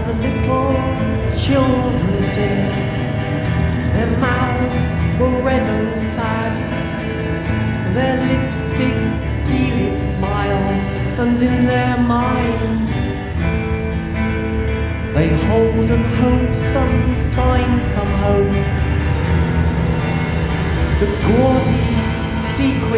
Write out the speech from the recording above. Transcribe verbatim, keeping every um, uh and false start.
the little children sing. Their mouths were red and sad, their lipstick sealed smiles, and in their minds they hold and hope some sign, some hope. The gaudy sequin